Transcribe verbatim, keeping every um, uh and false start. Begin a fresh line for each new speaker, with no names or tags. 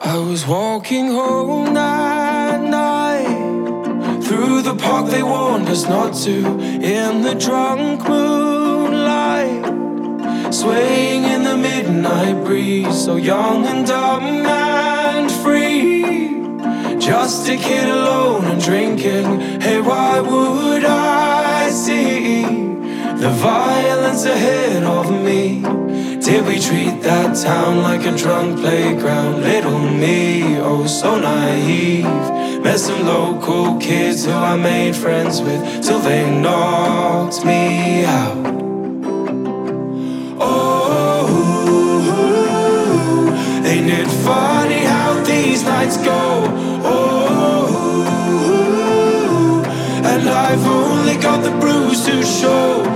I was walking home that night. Through the park they warned us not to. In the drunk moonlight, swaying in the midnight breeze, so young and dumb and free. Just a kid alone and drinking. Hey, why would I see the violence ahead of me? Did we treat that town like a drunk playground? Little me, oh so naive. Met some local kids who I made friends with till they knocked me out. Oh, ain't it funny how these nights go? Oh, and I've only got the bruise to show.